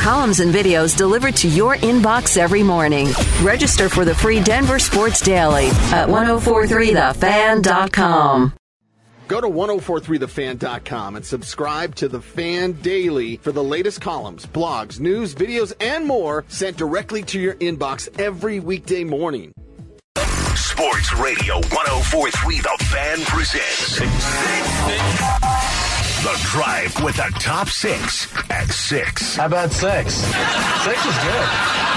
columns and videos delivered to your inbox every morning. Register for the free Denver Sports Daily at 1043thefan.com. Go to 1043thefan.com and subscribe to The Fan Daily for the latest columns, blogs, news, videos, and more sent directly to your inbox every weekday morning. Sports Radio 1043 The Fan presents The Drive with the top 6 at 6. How about 6? 6 is good.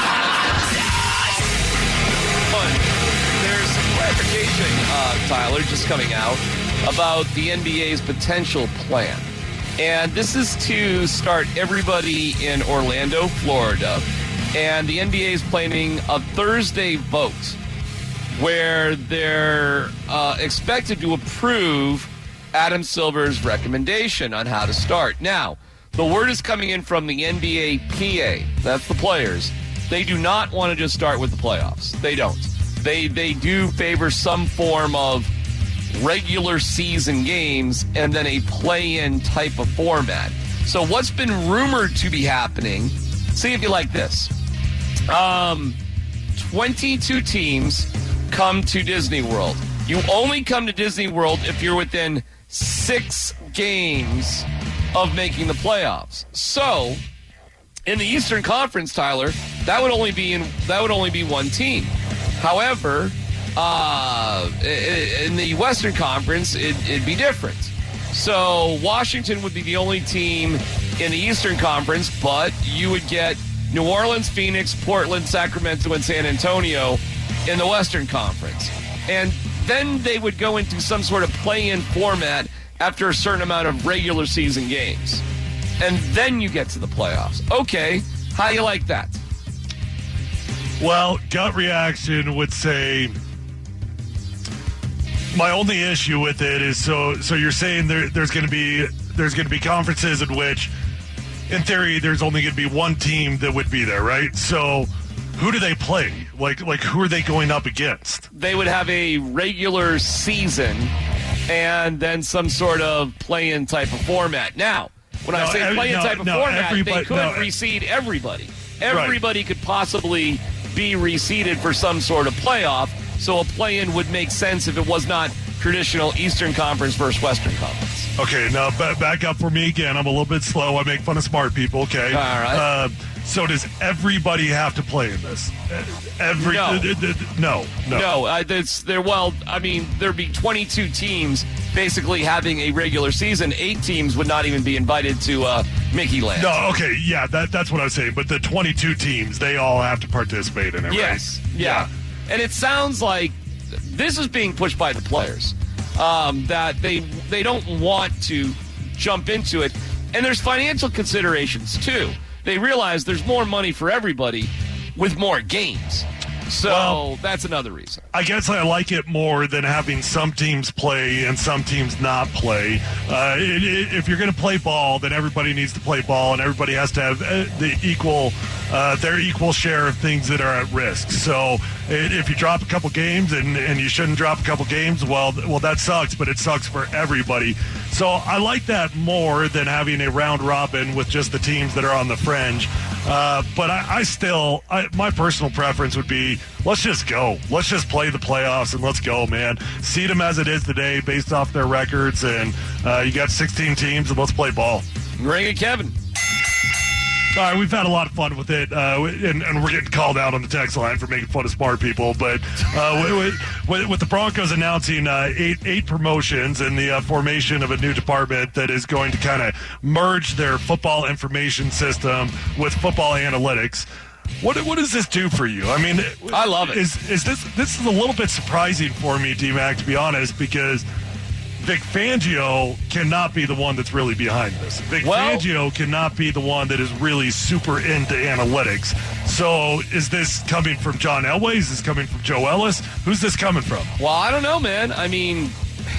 There's some clarification, Tyler, just coming out about the NBA's potential plan. And this is to start everybody in Orlando, Florida. And the NBA is planning a Thursday vote where they're expected to approve Adam Silver's recommendation on how to start. Now, the word is coming in from the NBA PA. That's the players. They do not want to just start with the playoffs. They don't. They do favor some form of regular season games and then a play-in type of format. So what's been rumored to be happening, see if you like this. 22 teams come to Disney World. You only come to Disney World if you're within 6 games of making the playoffs. So, in the Eastern Conference, Tyler, that would only be one team. However, in the Western Conference, it'd be different. So Washington would be the only team in the Eastern Conference, but you would get New Orleans, Phoenix, Portland, Sacramento, and San Antonio in the Western Conference. And then they would go into some sort of play-in format after a certain amount of regular season games. And then you get to the playoffs. Okay, how you like that? Well, gut reaction would say my only issue with it is so you're saying there's going to be conferences in which, in theory, there's only going to be one team that would be there, right? So who do they play? Like who are they going up against? They would have a regular season and then some sort of play-in type of format. Now, when I say play-in type of format, they could reseed everybody. Everybody could possibly be reseeded for some sort of playoff. So a play-in would make sense if it was not traditional Eastern Conference versus Western Conference. Okay, now back up for me again. I'm a little bit slow. I make fun of smart people, okay? All right. So does everybody have to play in this? No. There'd be 22 teams basically having a regular season. 8 teams would not even be invited to Mickey Land. No, okay, yeah, that's what I was saying. But the 22 teams, they all have to participate in it, yes, right? Yeah. And it sounds like this is being pushed by the players, that they don't want to jump into it. And there's financial considerations, too. They realize there's more money for everybody with more games. So that's another reason. I guess I like it more than having some teams play and some teams not play. If you're going to play ball, then everybody needs to play ball, and everybody has to have their equal share of things that are at risk. So if you drop a couple games and you shouldn't drop a couple games, well, that sucks, but it sucks for everybody. So I like that more than having a round robin with just the teams that are on the fringe. But my personal preference would be, let's just go. Let's just play the playoffs and let's go, man. Seed them as it is today based off their records, and you got 16 teams, and let's play ball. Ring it, Kevin. All right, we've had a lot of fun with it, and we're getting called out on the text line for making fun of smart people. But with the Broncos announcing eight promotions and the formation of a new department that is going to kind of merge their football information system with football analytics, what does this do for you? I mean, I love it. Is this is a little bit surprising for me, D-Mac, to be honest, because Vic Fangio cannot be the one that's really behind this. Vic Fangio cannot be the one that is really super into analytics. So is this coming from John Elway? Is this coming from Joe Ellis? Who's this coming from? Well, I don't know, man. I mean,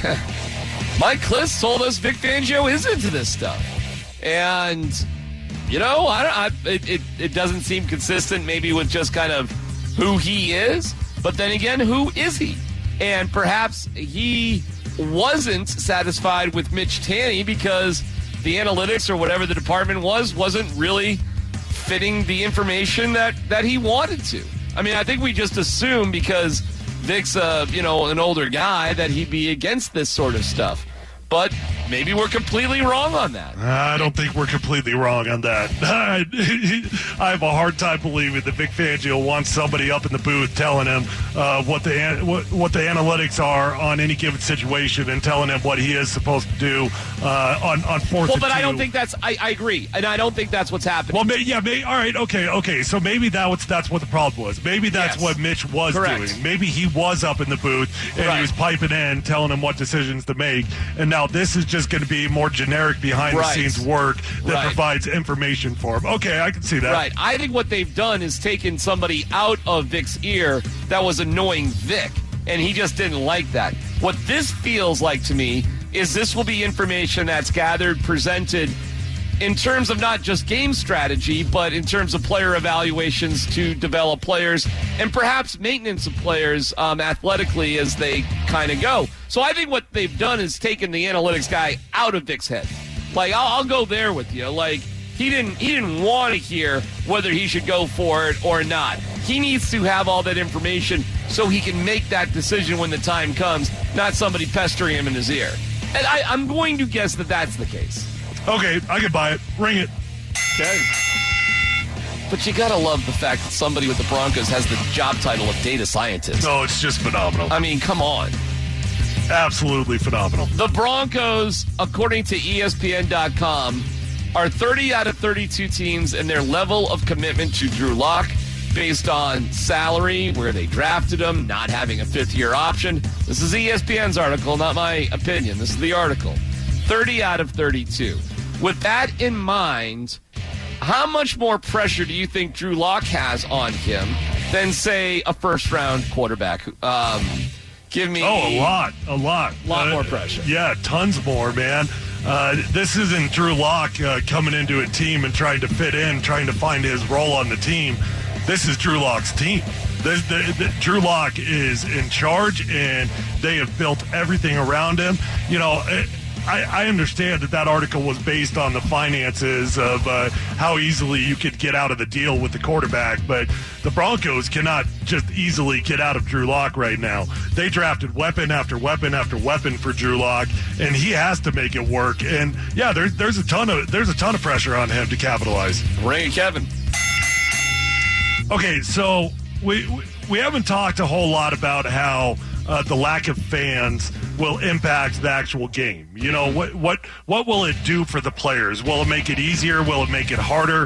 Mike Kliss told us Vic Fangio is into this stuff. And, you know, it doesn't seem consistent maybe with just kind of who he is. But then again, who is he? And perhaps he wasn't satisfied with Mitch Tanny because the analytics or whatever the department wasn't really fitting the information that he wanted to. I mean, I think we just assume because Vic's an older guy that he'd be against this sort of stuff. But maybe we're completely wrong on that. I don't think we're completely wrong on that. I have a hard time believing that Vic Fangio wants somebody up in the booth telling him what the analytics are on any given situation and telling him what he is supposed to do on fourth. Well, but I don't think that's. I agree, and I don't think that's what's happening. Well, all right, okay. So maybe that's what the problem was. Maybe that's what Mitch was doing. Maybe he was up in the booth and he was piping in, telling him what decisions to make, and now this is just going to be more generic behind-the-scenes work that provides information for him. Okay, I can see that. Right. I think what they've done is taken somebody out of Vic's ear that was annoying Vic, and he just didn't like that. What this feels like to me is this will be information that's gathered, presented in terms of not just game strategy, but in terms of player evaluations to develop players and perhaps maintenance of players athletically as they kind of go. So I think what they've done is taken the analytics guy out of Vic's head. Like, I'll go there with you. Like, he didn't want to hear whether he should go for it or not. He needs to have all that information so he can make that decision when the time comes, not somebody pestering him in his ear. And I'm going to guess that that's the case. Okay, I can buy it. Ring it. Okay. But you got to love the fact that somebody with the Broncos has the job title of data scientist. No, it's just phenomenal. I mean, come on. Absolutely phenomenal. The Broncos, according to ESPN.com, are 30 out of 32 teams in their level of commitment to Drew Lock based on salary, where they drafted him, not having a fifth-year option. This is ESPN's article, not my opinion. This is the article. 30 out of 32. With that in mind, how much more pressure do you think Drew Lock has on him than, say, a first-round quarterback? Give me... Oh, a lot. A lot more pressure. Yeah, tons more, man. This isn't Drew Lock coming into a team and trying to fit in, trying to find his role on the team. This is Drew Lock's team. Drew Lock is in charge, and they have built everything around him. You know... I understand that article was based on the finances of how easily you could get out of the deal with the quarterback, but the Broncos cannot just easily get out of Drew Lock right now. They drafted weapon after weapon after weapon for Drew Lock, and he has to make it work. And yeah, there's a ton of pressure on him to capitalize. Ray, Kevin. Okay, so we haven't talked a whole lot about how the lack of fans will impact the actual game. You know, what will it do for the players? Will it make it easier? Will it make it harder?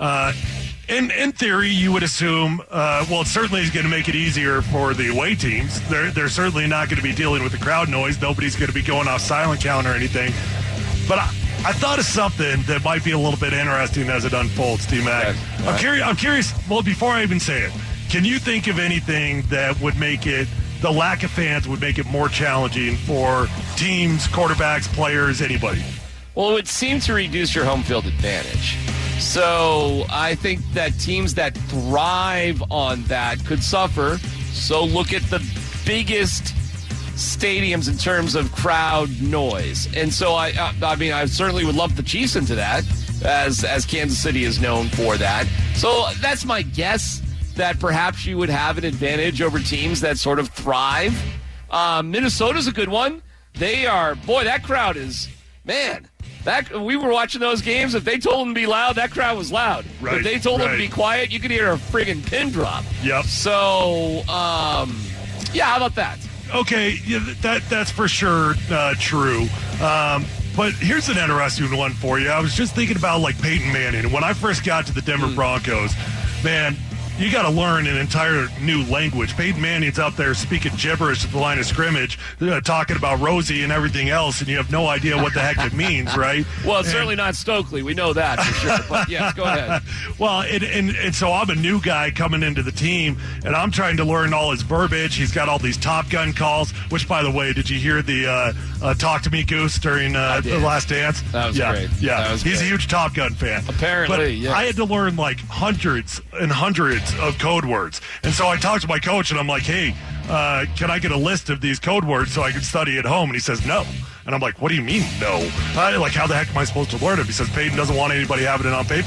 In theory, you would assume, it certainly is going to make it easier for the away teams. They're certainly not going to be dealing with the crowd noise. Nobody's going to be going off silent count or anything. But I thought of something that might be a little bit interesting as it unfolds, T-Mac. Okay. I'm curious, well, before I even say it, can you think of anything that would make it, the lack of fans would make it more challenging for teams, quarterbacks, players, anybody? Well, it would seem to reduce your home field advantage. So I think that teams that thrive on that could suffer. So look at the biggest stadiums in terms of crowd noise. And so I certainly would lump the Chiefs into that, as Kansas City is known for that. So that's my guess, that perhaps you would have an advantage over teams that sort of thrive. Minnesota's a good one. They are, boy, that crowd is, man, we were watching those games. If they told them to be loud, that crowd was loud. Right, if they told them to be quiet, you could hear a friggin' pin drop. Yep. So, how about that? Okay, yeah, that's for sure true. But here's an interesting one for you. I was just thinking about, like, Peyton Manning. When I first got to the Denver Broncos, man, you got to learn an entire new language. Peyton Manning's out there speaking gibberish at the line of scrimmage, talking about Rosie and everything else, and you have no idea what the heck it means, right? Well, it's certainly not Stokely. We know that for sure. But, yes, go ahead. Well, and so I'm a new guy coming into the team, and I'm trying to learn all his verbiage. He's got all these Top Gun calls, which, by the way, did you hear the Talk to Me Goose during The Last Dance? That was great. Yeah, that was he's great. A huge Top Gun fan. Apparently, but yes. I had to learn, like, hundreds and hundreds of code words. And so I talked to my coach, and I'm like, hey, can I get a list of these code words so I can study at home? And he says, no. And I'm like, what do you mean, no? Like, how the heck am I supposed to learn it? He says, Peyton doesn't want anybody having it on paper.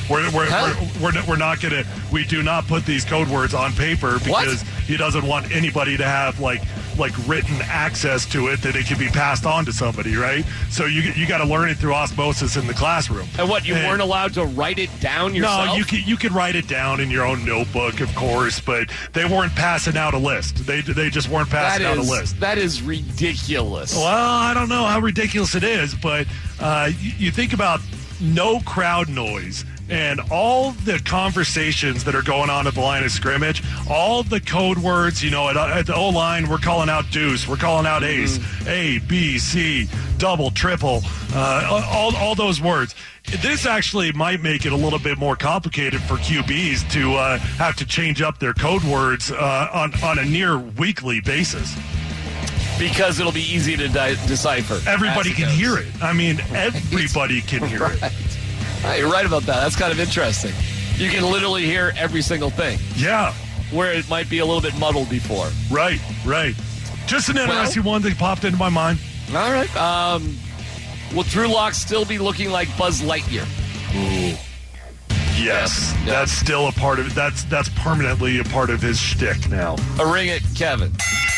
We're not going to. We do not put these code words on paper because he doesn't want anybody to have like written access to it that it can be passed on to somebody, right? So you got to learn it through osmosis in the classroom. And what, you weren't allowed to write it down yourself? No, you could write it down in your own notebook, of course, but they weren't passing out a list. They just weren't passing out a list. That is ridiculous. Well, I don't know how ridiculous it is, but you think about no crowd noise and all the conversations that are going on at the line of scrimmage, all the code words, at the O-line, we're calling out deuce, we're calling out ace, A, B, C, double, triple, all those words. This actually might make it a little bit more complicated for QBs to have to change up their code words on a near weekly basis. Because it'll be easy to decipher. Everybody can hear it. I mean, everybody can hear it. You're right about that. That's kind of interesting. You can literally hear every single thing. Yeah. Where it might be a little bit muddled before. Right. Just an interesting one that popped into my mind. All right. Will Drew Lock still be looking like Buzz Lightyear? Ooh. Yes. That's still a part of it. That's permanently a part of his shtick now. Ring it, Kevin.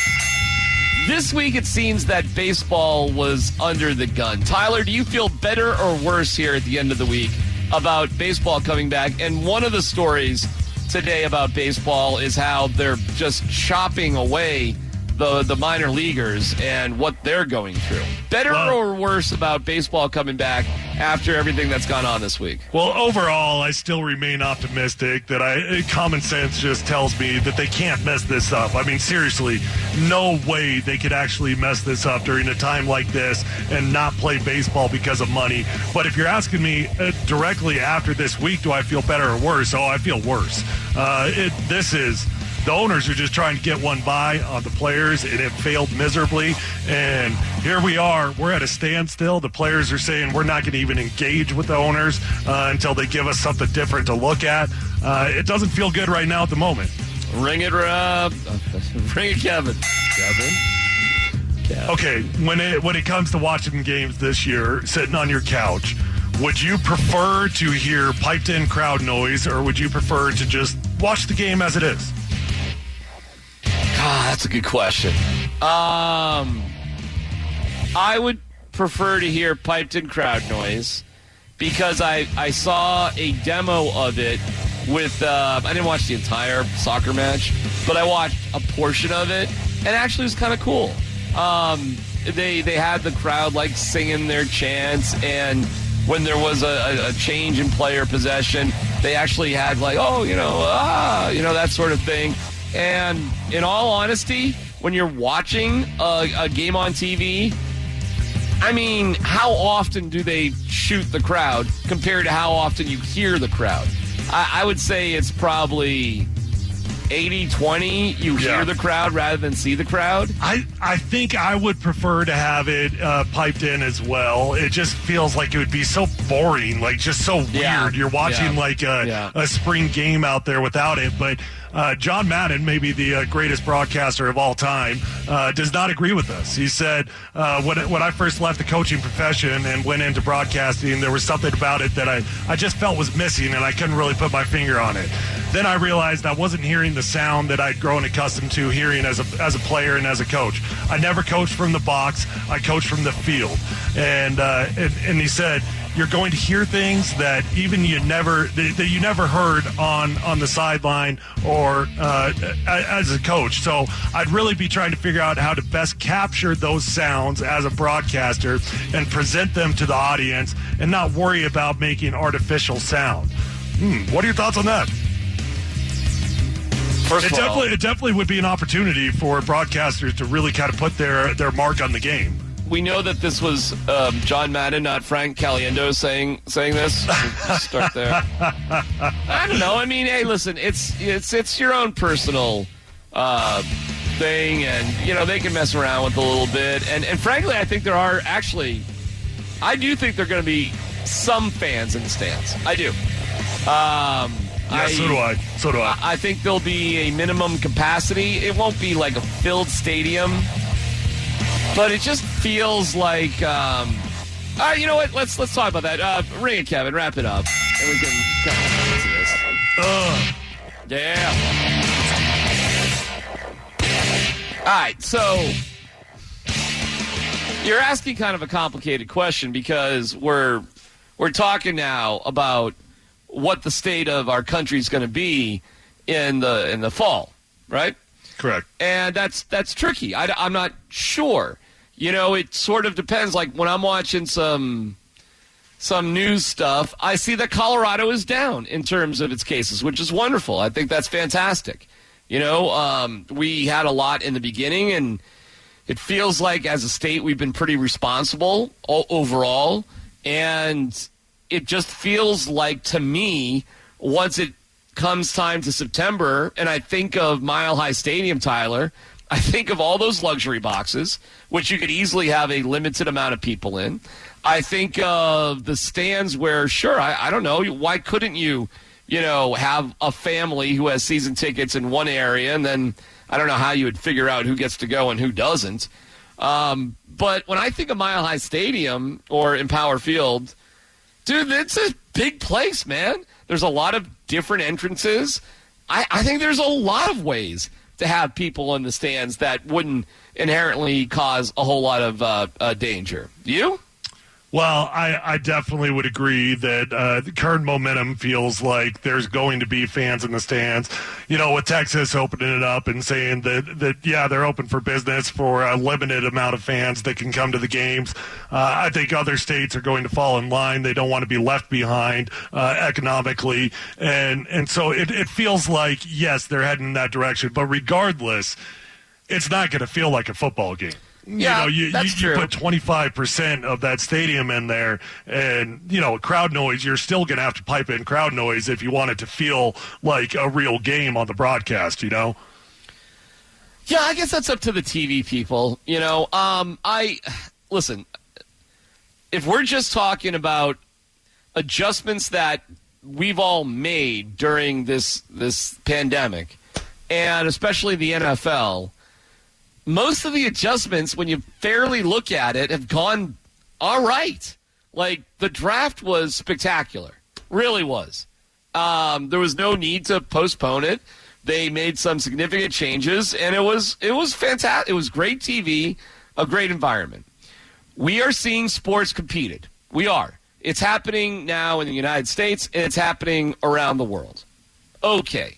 This week, it seems that baseball was under the gun. Tyler, do you feel better or worse here at the end of the week about baseball coming back? And one of the stories today about baseball is how they're just chopping away the minor leaguers and what they're going through. Better or worse about baseball coming back after everything that's gone on this week? Well, overall, I still remain optimistic that common sense just tells me that they can't mess this up. I mean, seriously, no way they could actually mess this up during a time like this and not play baseball because of money. But if you're asking me directly after this week, do I feel better or worse? Oh, I feel worse. The owners are just trying to get one by on the players, and it failed miserably. And here we are. We're at a standstill. The players are saying we're not going to even engage with the owners until they give us something different to look at. It doesn't feel good right now at the moment. Ring it, Rob. Ring it, Kevin. Kevin. Okay, when it comes to watching games this year, sitting on your couch, would you prefer to hear piped-in crowd noise, or would you prefer to just watch the game as it is? That's a good question. I would prefer to hear piped-in crowd noise because I saw a demo of it with I didn't watch the entire soccer match, but I watched a portion of it, and actually it was kind of cool. They had the crowd like singing their chants, and when there was a change in player possession, they actually had like, that sort of thing. And in all honesty, when you're watching a game on TV, I mean, how often do they shoot the crowd compared to how often you hear the crowd? I would say it's probably 80-20. You hear the crowd rather than see the crowd. I think I would prefer to have it piped in as well. It just feels like it would be so boring, like just so weird. You're watching like a spring game out there without it. But John Madden, maybe the greatest broadcaster of all time, does not agree with us. He said, when I first left the coaching profession and went into broadcasting, there was something about it that I just felt was missing, and I couldn't really put my finger on it. Then I realized I wasn't hearing the sound that I'd grown accustomed to hearing as a player and as a coach. I never coached from the box. I coached from the field. And he said, you're going to hear things that even you never heard on the sideline or as a coach. So I'd really be trying to figure out how to best capture those sounds as a broadcaster and present them to the audience and not worry about making artificial sound. What are your thoughts on that? It definitely would be an opportunity for broadcasters to really kind of put their mark on the game. We know that this was John Madden, not Frank Caliendo, saying this. We'll start there. I don't know. I mean, hey, listen, it's your own personal thing, and they can mess around with it a little bit. And frankly, I think I do think there are going to be some fans in the stands. I do. So do I. I think there'll be a minimum capacity. It won't be like a filled stadium, but it just feels like All right, you know what? Let's talk about that. Ring it, Kevin. Wrap it up, and we can come into this. Yeah. All right, so you're asking kind of a complicated question because we're talking now about what the state of our country is going to be in the fall, right? Correct. And that's tricky. I'm not sure. You know, it sort of depends. Like when I'm watching some news stuff, I see that Colorado is down in terms of its cases, which is wonderful. I think that's fantastic. You know, we had a lot in the beginning, and it feels like as a state we've been pretty responsible overall. And it just feels like to me, once it comes time to September, and I think of Mile High Stadium, Tyler, I think of all those luxury boxes, which you could easily have a limited amount of people in. I think of the stands where, sure, I don't know, why couldn't you have a family who has season tickets in one area, and then I don't know how you would figure out who gets to go and who doesn't. But when I think of Mile High Stadium or Empower Field, dude, it's a big place, man. There's a lot of different entrances. I think there's a lot of ways to have people in the stands that wouldn't inherently cause a whole lot of danger. You? Well, I definitely would agree that the current momentum feels like there's going to be fans in the stands. You know, with Texas opening it up and saying that they're open for business for a limited amount of fans that can come to the games. I think other states are going to fall in line. They don't want to be left behind economically. And so it feels like, yes, they're heading in that direction. But regardless, it's not going to feel like a football game. Yeah, you put 25% of that stadium in there, and, crowd noise, you're still going to have to pipe in crowd noise if you want it to feel like a real game on the broadcast, Yeah, I guess that's up to the TV people, Listen, if we're just talking about adjustments that we've all made during this pandemic, and especially the NFL, most of the adjustments, when you fairly look at it, have gone all right. Like, the draft was spectacular. Really was. There was no need to postpone it. They made some significant changes, and it was fantastic. It was great TV, a great environment. We are seeing sports competed. We are. It's happening now in the United States, and it's happening around the world. Okay.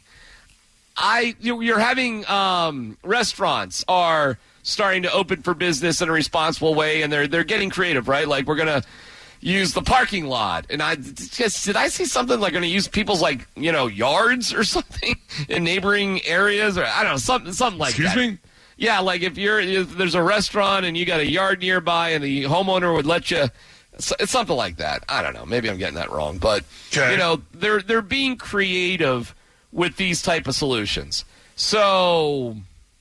You're having restaurants are starting to open for business in a responsible way, and they're getting creative, right? Like, we're gonna use the parking lot, and did I see something like going to use people's yards or something in neighboring areas, or I don't know, something like that. Excuse me? Yeah, like if there's a restaurant and you got a yard nearby, and the homeowner would let you. It's something like that. I don't know. Maybe I'm getting that wrong, but okay. They're being creative with these type of solutions. So,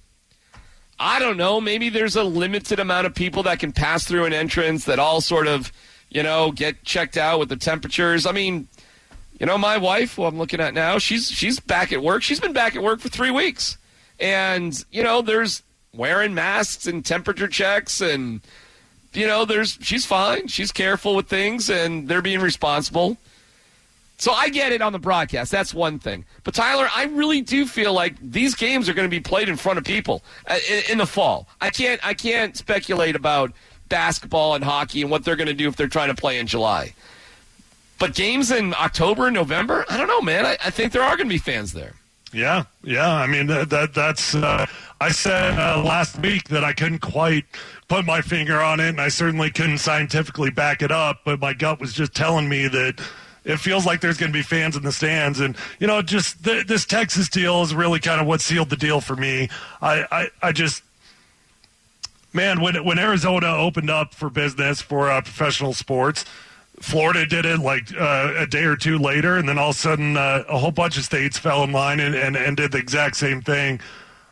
I don't know, maybe there's a limited amount of people that can pass through an entrance that all sort of, get checked out with the temperatures. I mean, my wife, who I'm looking at now, she's back at work. She's been back at work for 3 weeks. And, there's wearing masks and temperature checks, and, she's fine. She's careful with things, and they're being responsible. So I get it on the broadcast. That's one thing. But, Tyler, I really do feel like these games are going to be played in front of people in the fall. I can't speculate about basketball and hockey and what they're going to do if they're trying to play in July. But games in October and November, I don't know, man. I think there are going to be fans there. Yeah. I mean, that's I said last week that I couldn't quite put my finger on it, and I certainly couldn't scientifically back it up, but my gut was just telling me that it feels like there's going to be fans in the stands. And, just this Texas deal is really kind of what sealed the deal for me. I just, man, when Arizona opened up for business for professional sports, Florida did it like a day or two later, and then all of a sudden a whole bunch of states fell in line and did the exact same thing.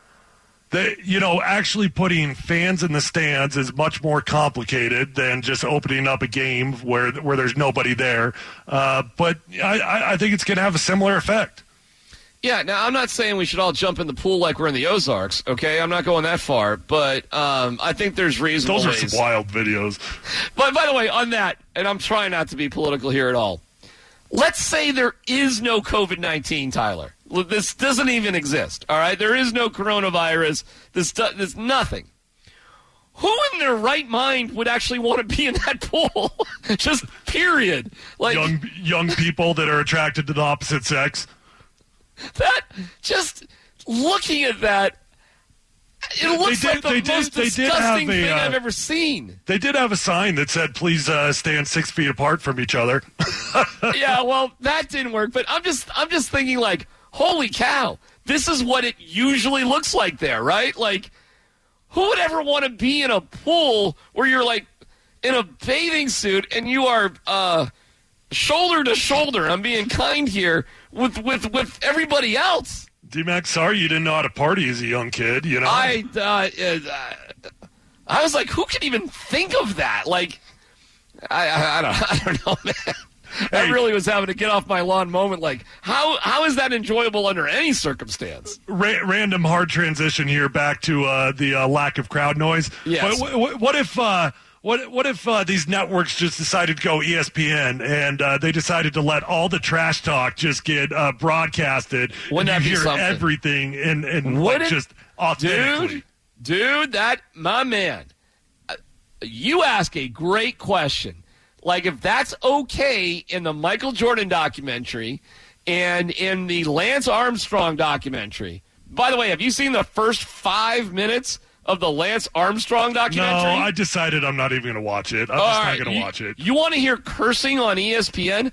Actually putting fans in the stands is much more complicated than just opening up a game where there's nobody there. But I think it's going to have a similar effect. Yeah, now I'm not saying we should all jump in the pool like we're in the Ozarks, okay? I'm not going that far, but I think there's reasonable Those are some wild videos. But by the way, on that, and I'm trying not to be political here at all, let's say there is no COVID-19, Tyler. This doesn't even exist, all right? There is no coronavirus. There's nothing. Who in their right mind would actually want to be in that pool? Just period. Like young people that are attracted to the opposite sex. That, just looking at that, it looks like the most disgusting thing I've ever seen. They did have a sign that said, please stand 6 feet apart from each other. Yeah, well, that didn't work. But I'm just thinking, like, holy cow, this is what it usually looks like there, right? Like, who would ever want to be in a pool where you're, like, in a bathing suit and you are shoulder to shoulder, I'm being kind here, with everybody else? D-Mac, sorry you didn't know how to party as a young kid, you know? I was like, who can even think of that? Like, I don't know, man. I really was having to get off my lawn moment. Like, how is that enjoyable under any circumstance? Random hard transition here back to the lack of crowd noise. Yes. What if these networks just decided to go ESPN and they decided to let all the trash talk just get broadcasted? Wouldn't that be hear something? Everything and like just authentically. Dude, my man, you ask a great question. Like, if that's okay in the Michael Jordan documentary and in the Lance Armstrong documentary. By the way, have you seen the first 5 minutes of the Lance Armstrong documentary? No, I decided I'm not even going to watch it. I'm just not going to watch it. You want to hear cursing on ESPN?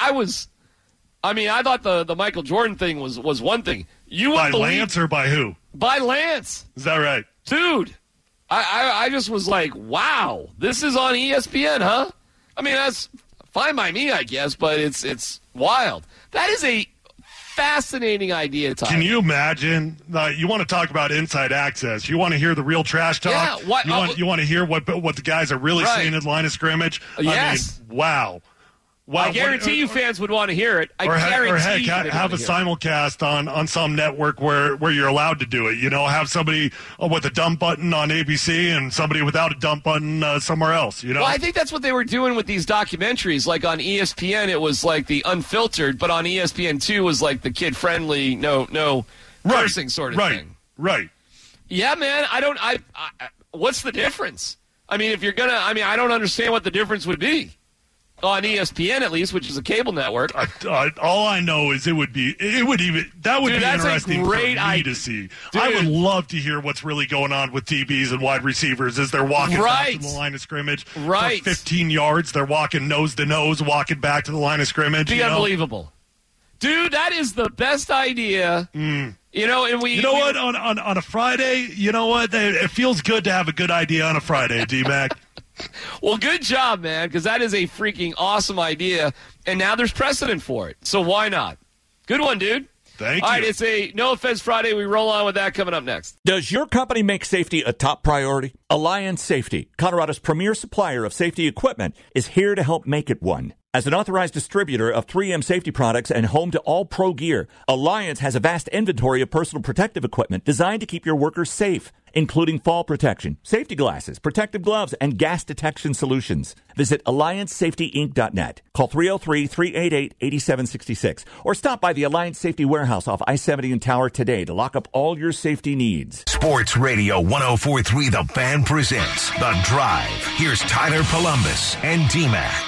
I thought the Michael Jordan thing was one thing. By Lance or by who? By Lance. Is that right? Dude, I just was like, wow, this is on ESPN, huh? I mean, that's fine by me, I guess, but it's wild. That is a fascinating idea, Tyler. Can you imagine? You want to talk about inside access. You want to hear the real trash talk? Yeah. You want to hear what the guys are really saying at the line of scrimmage? Yes. I mean, wow. I guarantee you fans would want to hear it. I guarantee have a simulcast on some network where you're allowed to do it. You know, have somebody with a dump button on ABC and somebody without a dump button somewhere else. You know, well, I think that's what they were doing with these documentaries. Like on ESPN, it was like the unfiltered, but on ESPN2 was like the kid friendly, no cursing sort of thing. Right. Yeah, man. I what's the difference? I mean, if you're gonna, I don't understand what the difference would be. On ESPN, at least, which is a cable network. All I know is that would be interesting for me to see. Dude. I would love to hear what's really going on with DBs and wide receivers as they're walking back to the line of scrimmage. Right. For 15 yards, they're walking nose to nose, walking back to the line of scrimmage. Be unbelievable. Dude, that is the best idea. Mm. You know, and what? On a Friday, you know what? It feels good to have a good idea on a Friday, D-Mac. Well, good job, man, because that is a freaking awesome idea, and now there's precedent for it. So why not? Good one, dude. Thank you. All right, it's a No Offense Friday. We roll on with that coming up next. Does your company make safety a top priority? Alliance Safety, Colorado's premier supplier of safety equipment, is here to help make it one. As an authorized distributor of 3M safety products and home to all pro gear, Alliance has a vast inventory of personal protective equipment designed to keep your workers safe, including fall protection, safety glasses, protective gloves, and gas detection solutions. Visit AllianceSafetyInc.net. Call 303-388-8766 or stop by the Alliance Safety Warehouse off I-70 in Tower today to lock up all your safety needs. Sports Radio 104.3 The Fan presents The Drive. Here's Tyler Columbus and D-Mac.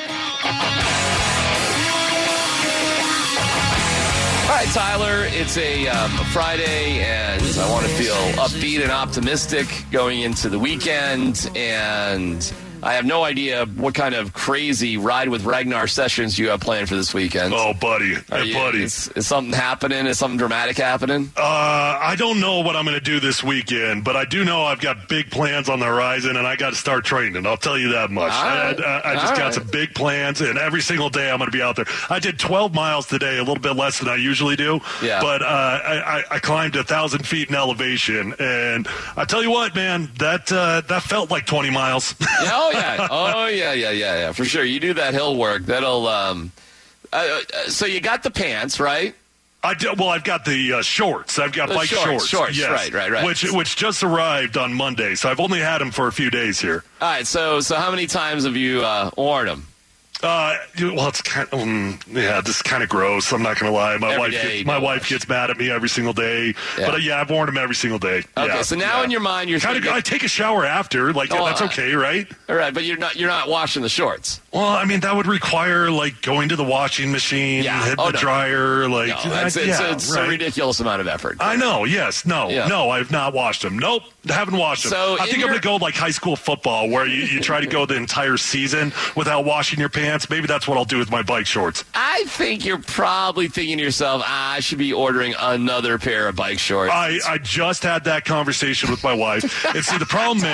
All right, Tyler, it's a Friday, and I want to feel upbeat and optimistic going into the weekend, and I have no idea what kind of crazy Ride with Ragnar sessions you have planned for this weekend. Oh, buddy. Buddy. Is something happening? Is something dramatic happening? I don't know what I'm going to do this weekend, but I do know I've got big plans on the horizon, and I got to start training. I'll tell you that much. I just got some big plans, and every single day I'm going to be out there. I did 12 miles today, a little bit less than I usually do, but I climbed 1,000 feet in elevation, and I tell you what, man, that felt like 20 miles. Oh, yeah, for sure. You do that hill work. That'll, so you got the pants, right? I've got the shorts. I've got bike shorts. Yes, Right. Which just arrived on Monday, so I've only had them for a few days here. All right, so how many times have you worn them? Well, it's kind of, this is kind of gross. I'm not going to lie. My wife gets mad at me every single day. Yeah. But I've worn them every single day. Okay, so now in your mind, you're kind of. I take a shower after. That's okay, right? All right, but you're not washing the shorts. Well, I mean, that would require going to the washing machine, hitting the dryer. It's a ridiculous amount of effort. I know. Yes. No. I've not washed them. Nope. Haven't washed them. So I think I'm going to go like high school football, where you try to go the entire season without washing your pants. Maybe that's what I'll do with my bike shorts. I think you're probably thinking to yourself, I should be ordering another pair of bike shorts. I just had that conversation with my wife. And see, the problem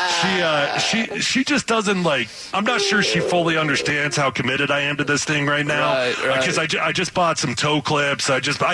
is she just doesn't I'm not sure she fully understands how committed I am to this thing right now. Because I just bought some toe clips. I didn't get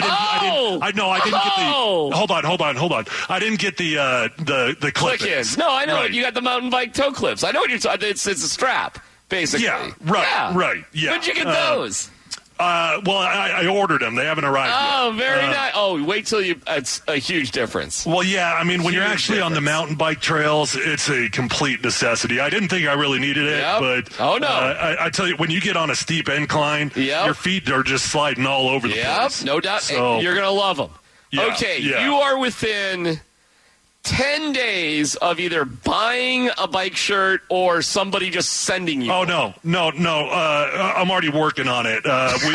the. Hold on. I didn't get the clip-ins. No, I know. Right. You got the mountain bike toe clips. I know what you're talking. It's a strap, basically. Yeah, right. Yeah. When'd you get those? Well, I ordered them. They haven't arrived yet. Oh, very nice. Oh, wait till it's a huge difference. Well, yeah. I mean, when you're actually on the mountain bike trails, it's a complete necessity. I didn't think I really needed it, but I tell you, when you get on a steep incline, your feet are just sliding all over the place. No doubt. So, you're going to love them. Yeah, okay, you are within 10 days of either buying a bike shirt or somebody just sending you. Oh, no. I'm already working on it.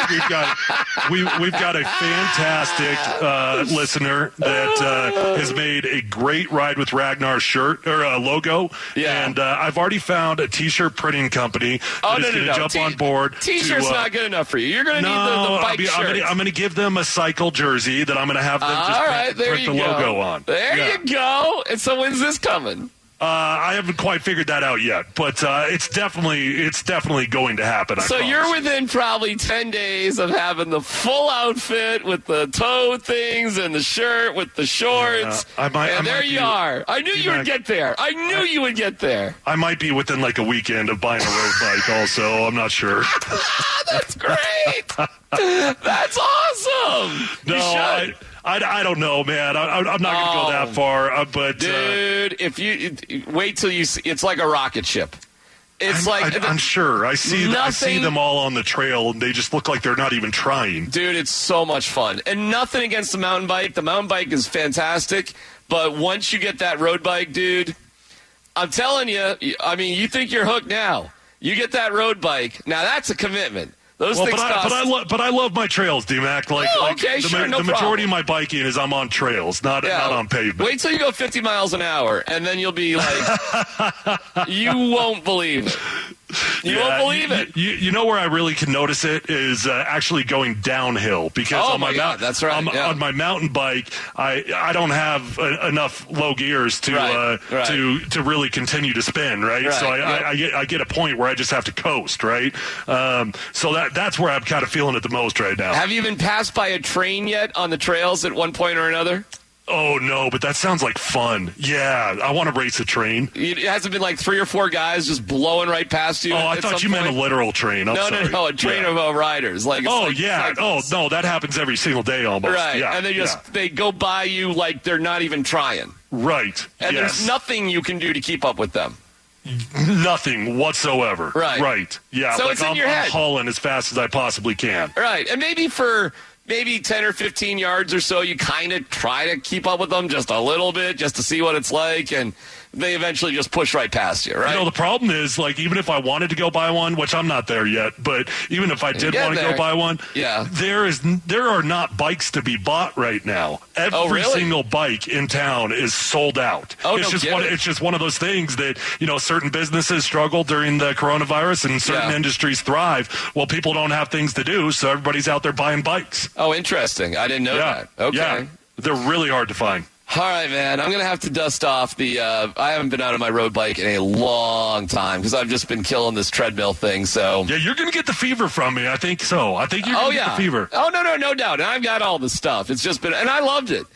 We've got a fantastic listener that has made a great Ride with Ragnar shirt or logo. Yeah. And I've already found a T-shirt printing company that is going to jump on board. T-shirt's not good enough for you. You're going to need the bike shirt. I'm going to give them a cycle jersey that I'm going to have them just print the logo on. There you go. And so when's this coming? I haven't quite figured that out yet, but it's definitely going to happen. So you're within probably 10 days of having the full outfit with the toe things and the shirt with the shorts. There you are. I knew you would get there. You would get there. I might be within a weekend of buying a road bike also. I'm not sure. That's great. That's awesome. No, you should. I don't know, man. I'm not going to go that far. But dude, if you wait till you see, it's like a rocket ship. I'm sure. I see them all on the trail, and they just look like they're not even trying. Dude, it's so much fun. And nothing against the mountain bike. The mountain bike is fantastic. But once you get that road bike, dude, I'm telling you, I mean, you think you're hooked now. You get that road bike. Now, that's a commitment. But I love my trails, D-Mac. The majority of my biking is I'm on trails, not on pavement. Wait till you go 50 miles an hour, and then you'll be like, you won't believe it. You won't believe it. You know where I really can notice it is actually going downhill because on my mountain bike I don't have enough low gears to really continue to spin, right? So I get a point where I just have to coast, right? So that's where I'm kind of feeling it the most right now. Have you been passed by a train yet on the trails at one point or another? Oh, no, but that sounds like fun. Yeah, I want to race a train. It hasn't been 3 or 4 guys just blowing right past you? Oh, I thought you meant a literal train. No, a train of riders. Cyclists. No, that happens every single day almost. Right, yeah, and they go by you like they're not even trying. Right, and there's nothing you can do to keep up with them. Nothing whatsoever. Right. Yeah, so it's in your head. I'm hauling as fast as I possibly can. Right, and maybe for 10 or 15 yards or so, you kind of try to keep up with them just a little bit, just to see what it's like, and they eventually just push right past you, right? The problem is, even if I wanted to go buy one, which I'm not there yet, but even if I did want to go buy one, there are not bikes to be bought right now. Every single bike in town is sold out. It's just one of those things that, certain businesses struggle during the coronavirus and certain industries thrive. Well, people don't have things to do, so everybody's out there buying bikes. Oh, interesting. I didn't know that. Okay. Yeah. They're really hard to find. All right, man. I'm going to have to dust off I haven't been out on my road bike in a long time because I've just been killing this treadmill thing. So yeah, you're going to get the fever from me. I think so. I think you're going to get the fever. Oh, no doubt. And I've got all the stuff. It's just been, and I loved it.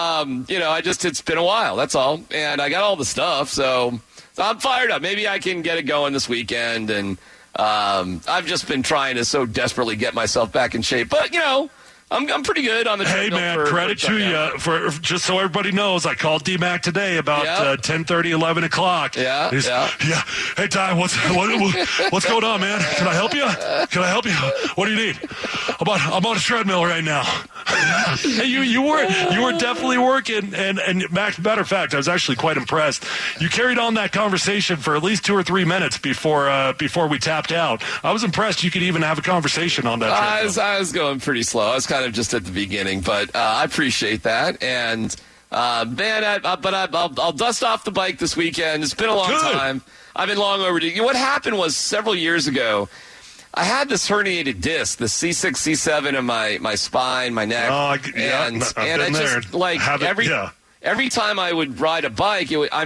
It's been a while. That's all. And I got all the stuff. So I'm fired up. Maybe I can get it going this weekend. And I've just been trying to so desperately get myself back in shape. But, I'm pretty good on the treadmill. Hey, man, credit to you. For just so everybody knows, I called D-Mac today about 10:30, 11 o'clock. Yeah. Hey, Ty, what's going on, man? Can I help you? What do you need? I'm on a treadmill right now. Hey, you were definitely working, and matter of fact, I was actually quite impressed. You carried on that conversation for at least 2 or 3 minutes before we tapped out. I was impressed you could even have a conversation on that treadmill. I was going pretty slow. I was kind of just at the beginning, but I appreciate that. And man, I'll dust off the bike this weekend. It's been a long time. I've been long overdue. What happened was several years ago, I had this herniated disc, the C6, C7 in my spine, my neck. And I just like every time I would ride a bike,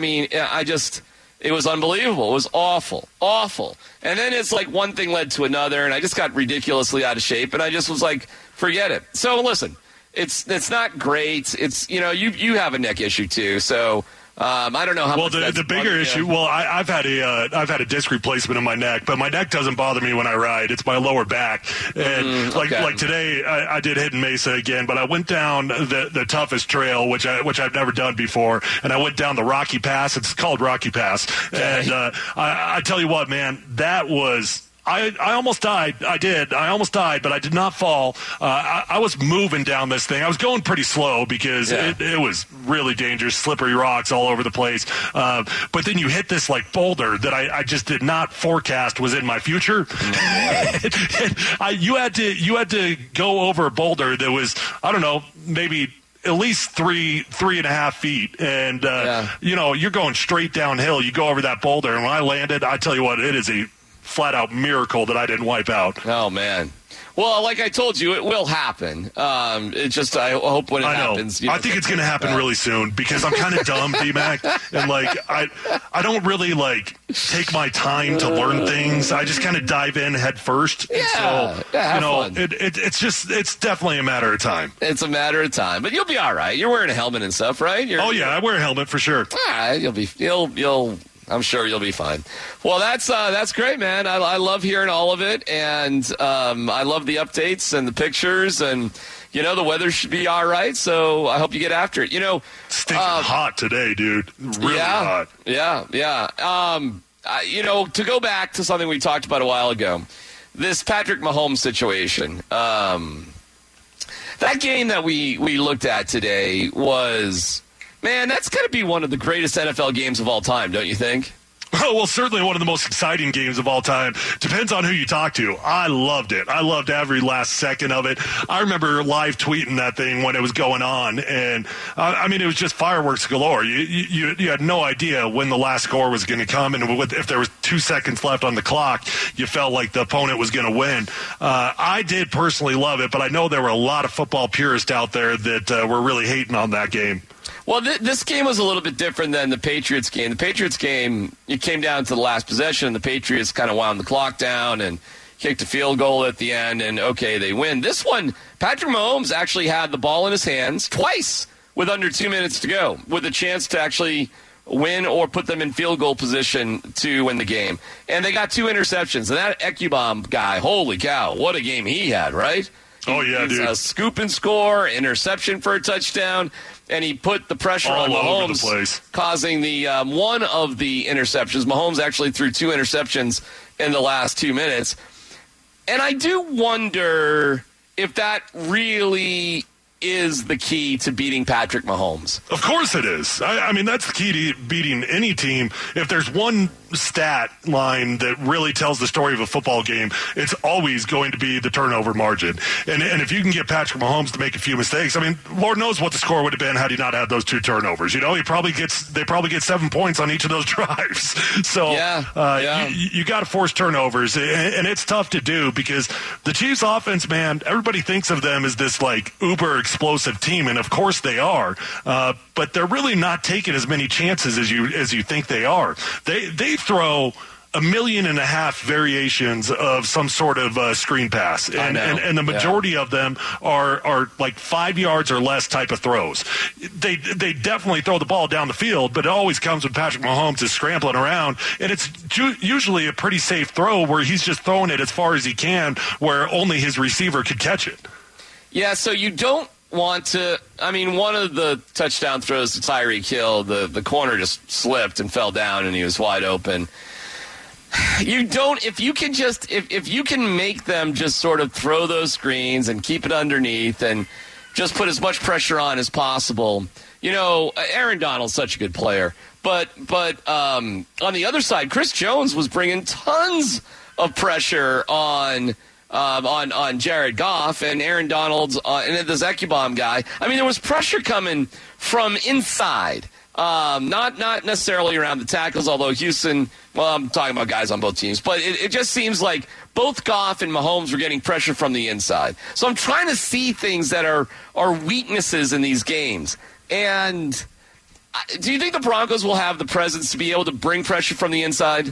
it was unbelievable. It was awful. And then it's like one thing led to another, and I just got ridiculously out of shape, and I just was like, forget it. So listen, it's not great. It's you have a neck issue too, so. I don't know how. Well, the bigger issue. Well, I've had a disc replacement in my neck, but my neck doesn't bother me when I ride. It's my lower back, and like today, I did Hidden Mesa again, but I went down the toughest trail, which I've never done before, and I went down the Rocky Pass. It's called Rocky Pass, and I tell you what, man, that was. I almost died. I almost died, but I did not fall. I was moving down this thing. I was going pretty slow because it was really dangerous, slippery rocks all over the place. But then you hit this like boulder that I just did not forecast was in my future. You had to go over a boulder that was, I don't know, maybe at least 3.5 feet. And, you're going straight downhill. You go over that boulder. And when I landed, I tell you what, it is a flat-out miracle that I didn't wipe out. Oh, man. Well, like I told you, it will happen. I hope when it happens. I think it's going to happen really soon because I'm kind of dumb, D-Mac, and I don't really take my time to learn things. I just kind of dive in head first. Yeah, so, it's definitely a matter of time. It's a matter of time, but you'll be all right. You're wearing a helmet and stuff, right? I wear a helmet for sure. All right, I'm sure you'll be fine. Well, that's great, man. I love hearing all of it, and I love the updates and the pictures, and the weather should be all right. So I hope you get after it. Stinking hot today, dude. Really hot. Yeah. To go back to something we talked about a while ago, this Patrick Mahomes situation. That game that we looked at today was. Man, that's got to be one of the greatest NFL games of all time, don't you think? Oh, well, certainly one of the most exciting games of all time. Depends on who you talk to. I loved it. I loved every last second of it. I remember live tweeting that thing when it was going on, and it was just fireworks galore. You had no idea when the last score was going to come, and if there was 2 seconds left on the clock, you felt like the opponent was going to win. I did personally love it, but I know there were a lot of football purists out there that were really hating on that game. Well, this game was a little bit different than the Patriots game. The Patriots game, it came down to the last possession. The Patriots kind of wound the clock down and kicked a field goal at the end, and, okay, they win. This one, Patrick Mahomes actually had the ball in his hands twice with under 2 minutes to go, with a chance to actually win or put them in field goal position to win the game. And they got 2 interceptions. And that Ekuban guy, holy cow, what a game he had, right? Oh, yeah, dude. A scoop and score, interception for a touchdown, and he put the pressure on Mahomes, over the place, causing the one of the interceptions. Mahomes actually threw 2 interceptions in the last 2 minutes. And I do wonder if that really is the key to beating Patrick Mahomes. Of course it is. I mean, that's the key to beating any team. If there's one stat line that really tells the story of a football game, it's always going to be the turnover margin. And if you can get Patrick Mahomes to make a few mistakes, I mean, Lord knows what the score would have been had he not had those 2 turnovers. They probably get 7 points on each of those drives. So you got to force turnovers, and it's tough to do because the Chiefs offense, man, everybody thinks of them as this uber explosive team, and of course they are. But they're really not taking as many chances as you think they are. They throw 1.5 million variations of some sort of screen pass, and the majority of them are like 5 yards or less type of throws. They definitely throw the ball down the field, but it always comes when Patrick Mahomes is scrambling around, and it's usually a pretty safe throw where he's just throwing it as far as he can, where only his receiver could catch it. Yeah, so you don't want to. I mean, one of the touchdown throws to Tyreek Hill, the corner just slipped and fell down, and he was wide open. You don't. If you can make them just sort of throw those screens and keep it underneath and just put as much pressure on as possible. Aaron Donald's such a good player, but on the other side, Chris Jones was bringing tons of pressure on Jared Goff and Aaron Donald and the Zekubom guy. I mean, there was pressure coming from inside, not necessarily around the tackles, although Houston, well, I'm talking about guys on both teams, but it just seems like both Goff and Mahomes were getting pressure from the inside. So I'm trying to see things that are weaknesses in these games. And do you think the Broncos will have the presence to be able to bring pressure from the inside?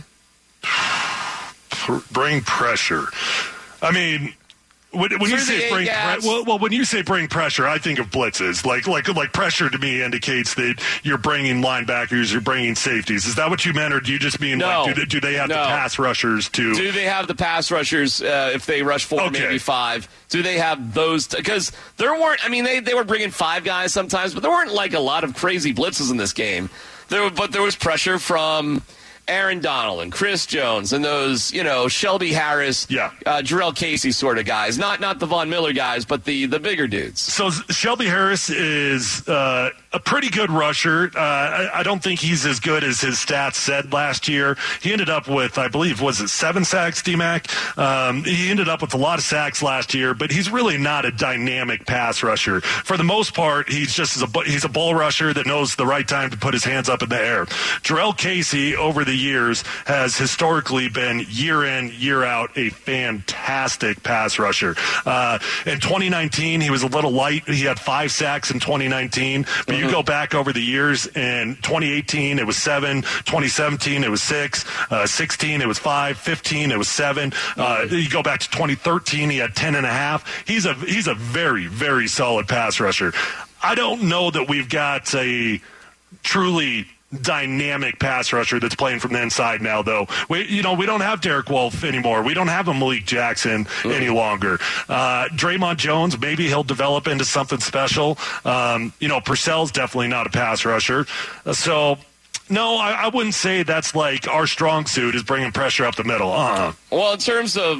Bring pressure. I mean, when you say when you say bring pressure, I think of blitzes. Like pressure to me indicates that you're bringing linebackers, you're bringing safeties. Is that what you meant, or do you just mean do they have the pass rushers to? Do they have the pass rushers if they rush 4, maybe 5? Do they have those? Because there weren't. I mean, they were bringing 5 guys sometimes, but there weren't like a lot of crazy blitzes in this game. But there was pressure from Aaron Donald and Chris Jones and those, Shelby Harris, Jarrell Casey sort of guys. Not the Von Miller guys, but the bigger dudes. So Shelby Harris is a pretty good rusher. I don't think he's as good as his stats said last year. He ended up with, I believe, was it 7 sacks, D-Mac? He ended up with a lot of sacks last year, but he's really not a dynamic pass rusher. For the most part, he's a bull rusher that knows the right time to put his hands up in the air. Jarrell Casey, over the years, has historically been year in, year out a fantastic pass rusher. In 2019, he was a little light. He had 5 sacks in 2019, but you go back over the years. In 2018, it was 7. 2017, it was 6. 16, it was 5. 15, it was 7. You go back to 2013, he had 10.5. He's a very, very solid pass rusher. I don't know that we've got a truly dynamic pass rusher that's playing from the inside now, though. We don't have Derek Wolfe anymore. We don't have a Malik Jackson any longer. Draymond Jones, maybe he'll develop into something special. Purcell's definitely not a pass rusher. So, no, I wouldn't say that's like our strong suit is bringing pressure up the middle. Well, in terms of,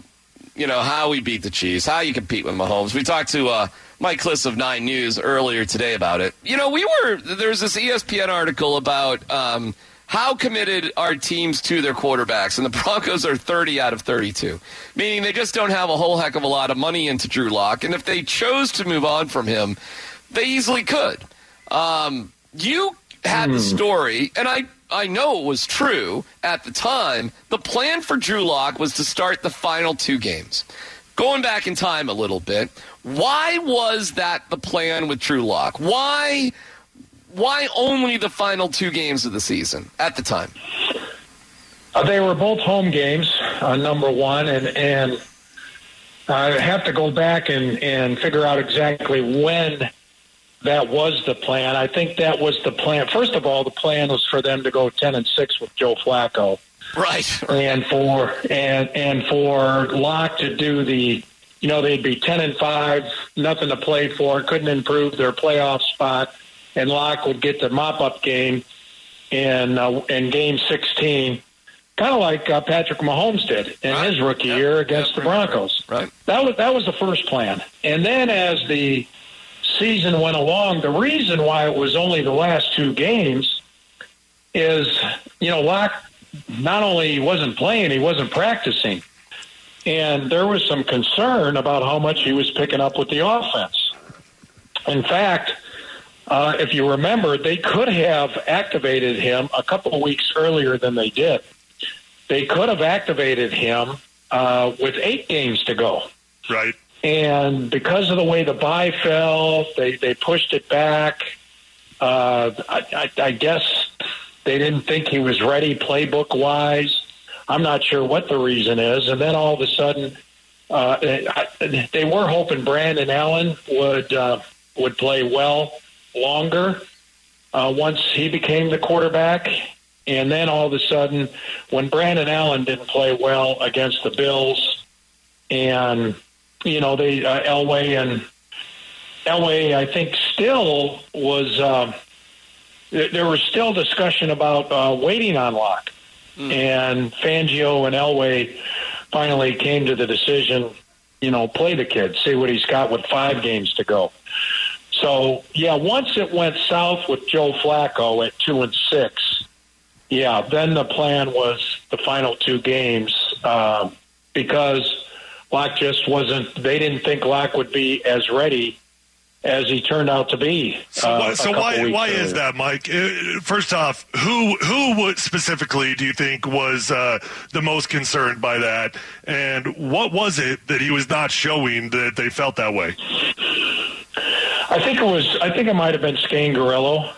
how we beat the Chiefs, how you compete with Mahomes, we talked to Mike Kliss of 9 News earlier today about it. There's this ESPN article about how committed are teams to their quarterbacks, and the Broncos are 30 out of 32, meaning they just don't have a whole heck of a lot of money into Drew Lock, and if they chose to move on from him, they easily could. You had the story, and I know it was true at the time. The plan for Drew Lock was to start the final 2 games. Going back in time a little bit, why was that the plan with Drew Lock? Why only the final 2 games of the season at the time? They were both home games, number one, and I have to go back and figure out exactly when that was the plan. I think that was the plan. First of all, the plan was for them to go 10-6 with Joe Flacco. Right. And for Locke to do they'd be 10-5, nothing to play for, couldn't improve their playoff spot, and Locke would get the mop-up game in Game 16, kind of like Patrick Mahomes did in his rookie year against the Broncos. Right. That was the first plan. And then as the season went along, the reason why it was only the last 2 games is, Locke not only wasn't playing, he wasn't practicing. And there was some concern about how much he was picking up with the offense. In fact, if you remember, they could have activated him a couple of weeks earlier than they did. They could have activated him with 8 games to go. Right. And because of the way the bye fell, they pushed it back. I guess they didn't think he was ready playbook-wise. I'm not sure what the reason is. And then all of a sudden, they were hoping Brandon Allen would play well longer once he became the quarterback. And then all of a sudden, when Brandon Allen didn't play well against the Bills, and Elway Elway, I think, still was there was still discussion about waiting on Locke. And Fangio and Elway finally came to the decision, play the kid, see what he's got with 5 games to go. So, once it went south with Joe Flacco at 2-6, then the plan was the final 2 games because Locke just wasn't – they didn't think Locke would be as ready as he turned out to be. So why is that, Mike? First off, who specifically do you think was the most concerned by that? And what was it that he was not showing that they felt that way? I think it might have been Scangarello,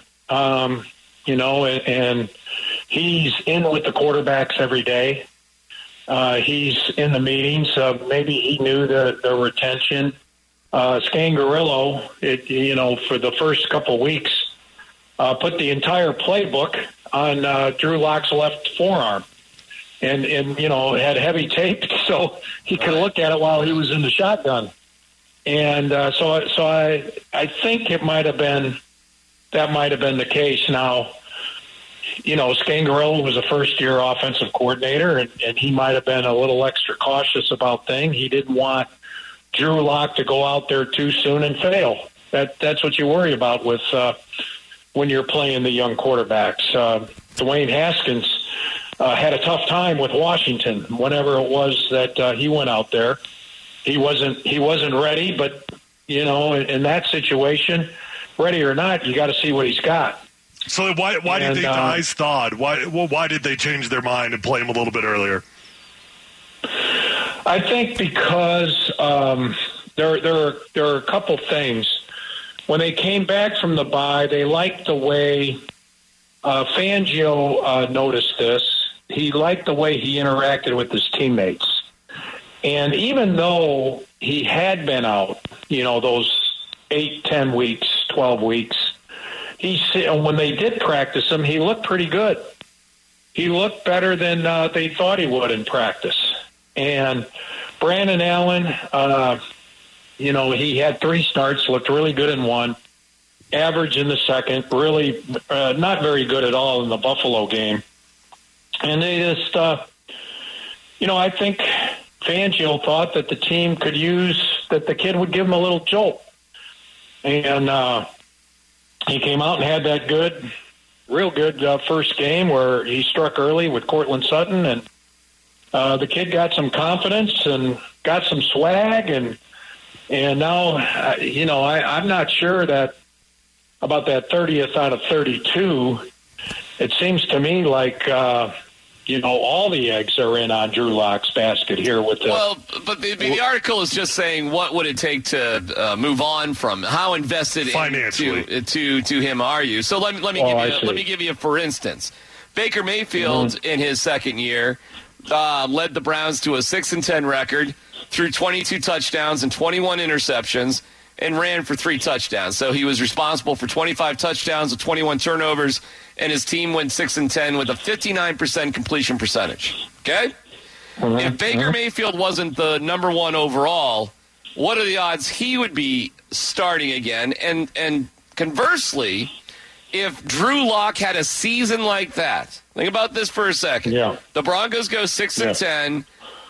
and he's in with the quarterbacks every day. He's in the meetings. Maybe he knew the retention. Scangarello, for the first couple weeks, put the entire playbook on Drew Lock's left forearm, and had heavy tape so he could look at it while he was in the shotgun. And so I think that might have been the case. Now, Scangarello was a first-year offensive coordinator, and he might have been a little extra cautious about things. He didn't want Drew Lock to go out there too soon and fail. That's what you worry about with when you're playing the young quarterbacks. Dwayne Haskins had a tough time with Washington whenever it was that he went out there. He wasn't ready, but in that situation, ready or not, you got to see what he's got. So why do you think the guys thawed? Why did they change their mind and play him a little bit earlier? I think because there are a couple things. When they came back from the bye, they liked the way Fangio noticed this. He liked the way he interacted with his teammates. And even though he had been out, those 8, 10 weeks, 12 weeks, when they did practice him, he looked pretty good. He looked better than they thought he would in practice. And Brandon Allen, he had 3 starts, looked really good in 1, average in the second, really not very good at all in the Buffalo game. And they just, I think Fangio thought that the team could use, that the kid would give him a little jolt. And he came out and had that real good first game where he struck early with Cortland Sutton, and the kid got some confidence and got some swag, and now, I'm not sure that about that 30th out of 32. It seems to me like, all the eggs are in on Drew Lock's basket here with the. Well, but the article is just saying what would it take to move on from how invested financially to him are you? So let me give you for instance, Baker Mayfield in his second year led the Browns to a 6-10 record, threw 22 touchdowns and 21 interceptions, and ran for 3 touchdowns. So he was responsible for 25 touchdowns with 21 turnovers, and his team went 6-10 with a 59% completion percentage. Okay? If Baker Mayfield wasn't the number 1 overall, what are the odds he would be starting again? And conversely, if Drew Lock had a season like that, think about this for a second. Yeah. The Broncos go 6-10,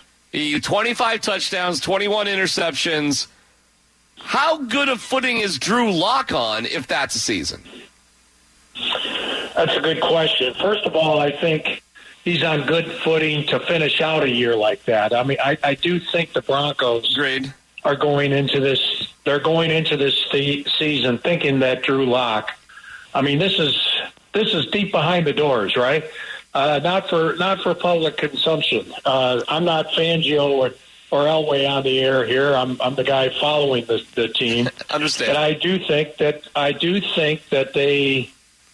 25 touchdowns, 21 interceptions. How good a footing is Drew Lock on if that's a season? That's a good question. First of all, I think he's on good footing to finish out a year like that. I mean, I do think the Broncos are going into this. They're going into this season thinking that Drew Lock. I mean, this is deep behind the doors, right? Not for public consumption. I'm not Fangio or Elway on the air here. I'm the guy following the team. Understand. And I do think that they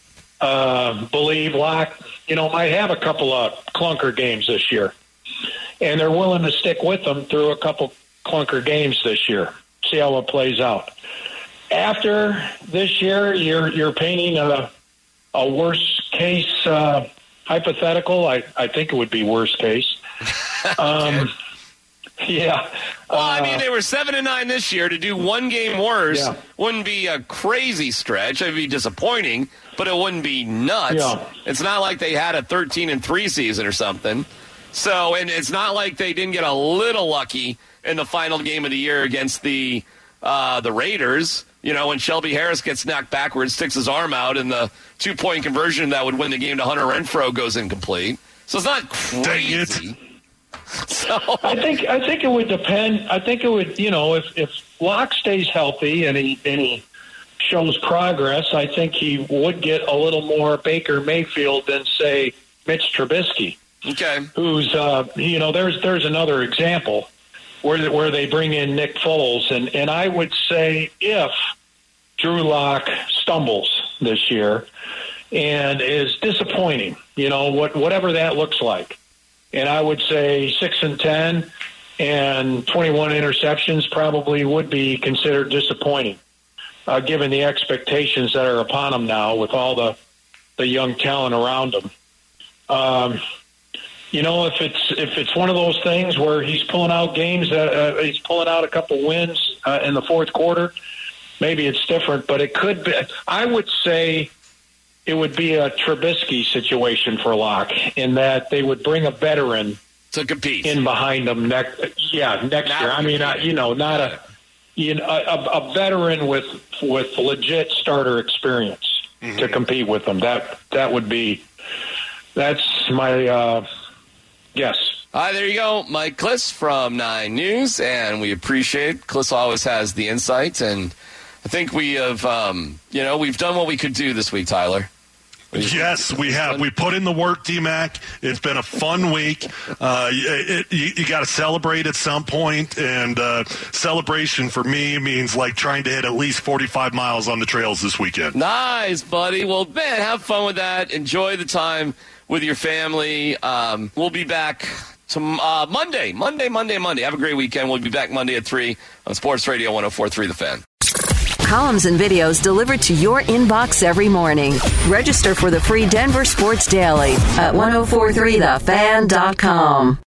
believe Lock, might have a couple of clunker games this year, and they're willing to stick with them through a couple clunker games this year. See how it plays out. After this year, you're painting a worst case hypothetical. I think it would be worst case. Yeah. Well, I mean, they were 7-9 this year. To do one game worse wouldn't be a crazy stretch. It would be disappointing, but it wouldn't be nuts. Yeah. It's not like they had a 13-3 season or something. So, and it's not like they didn't get a little lucky in the final game of the year against the Raiders. You know, when Shelby Harris gets knocked backwards, sticks his arm out, and the 2-point conversion that would win the game to Hunter Renfrow goes incomplete. So it's not crazy. So I think it would depend. I think it would, if Locke stays healthy and he shows progress, I think he would get a little more Baker Mayfield than, say, Mitch Trubisky. Okay. Who's there's another example where they bring in Nick Foles, and I would say if Drew Lock stumbles this year and is disappointing, whatever that looks like, and I would say 6-10 and 21 interceptions probably would be considered disappointing, given the expectations that are upon him now with all the young talent around him. If it's one of those things where he's pulling out games, he's pulling out a couple wins in the fourth quarter, maybe it's different. But it could be. I would say it would be a Trubisky situation for Locke in that they would bring a veteran to compete in behind them next year. I mean, not a veteran with legit starter experience to compete with them. That would be. That's my. Yes. Hi, there you go. Mike Kliss from 9 News, and we appreciate Kliss always has the insight, and I think we have, we've done what we could do this week, Tyler. Yes, we have. We put in the work, D-Mac. It's been a fun week. You got to celebrate at some point, and celebration for me means like trying to hit at least 45 miles on the trails this weekend. Nice, buddy. Well, man, have fun with that. Enjoy the time with your family. We'll be back to Monday. Have a great weekend. We'll be back Monday at 3 on Sports Radio 104.3 The Fan. Columns and videos delivered to your inbox every morning. Register for the free Denver Sports Daily at 1043thefan.com.